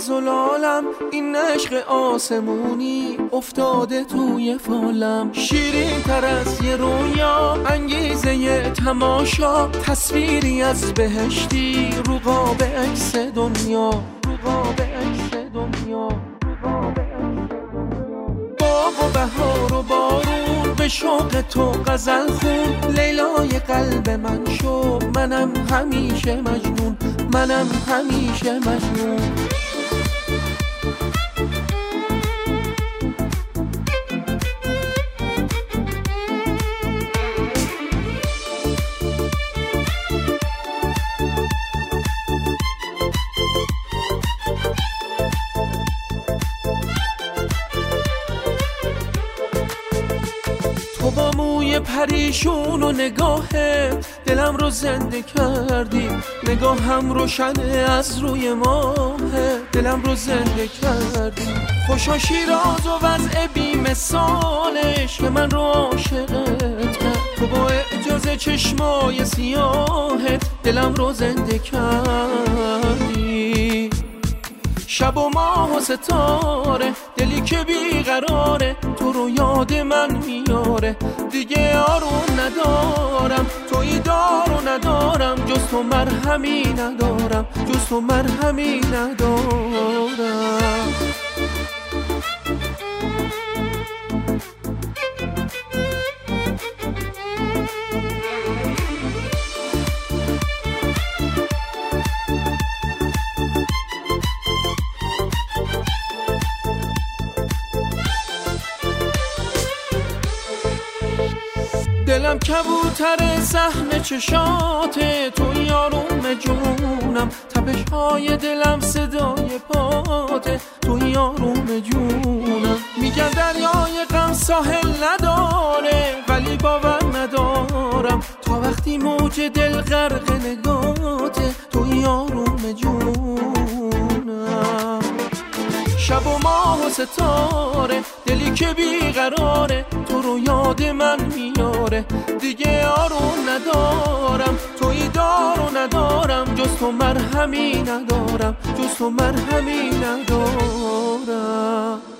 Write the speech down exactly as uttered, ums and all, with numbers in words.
زلالم، این عشق آسمونی افتاده توی فالم. شیرین تر از یه رویا، انگیزه یه تماشا، تصویری از بهشتی رو قاب عکس دنیا، رو قاب عکس دنیا. باغ و بهار و بارون به شوق تو غزل خون، لیلای قلب من شو، منم همیشه مجنون، منم همیشه مجنون. تو با موی پریشون و نگاهت دلم رو زنده کردی، نگاهم روشنه از روی ماهه، دلم رو زنده کردی. خوشا شیراز و وضع بی مثالش که من رو عاشقت کرد، تو با اجازه چشمای سیاهت دلم رو زنده کردی. شب و ماه و ستاره، دلی که بیقراره، تو رو یاد من میاره، دیگه آروم ندارم، تویی دار و ندارم، جز تو مرهمی ندارم، جز تو مرهمی ندارم. دلم کبوتر سهم چشاته، تو یاروم جونم، تپش های دلم صدای پاته، تو یاروم جونم. میگن دریای غم ساحل نداره، ولی باور ندارم، تا وقتی موج دل غرق نگاته، تو یاروم جونم. شب و ماه و ستاره، دلی که بیقراره، تو رو یاد من میاره، دیگه آروم ندارم، تویی دار و ندارم، جز تو مرهمی ندارم، جز تو مرهمی ندارم.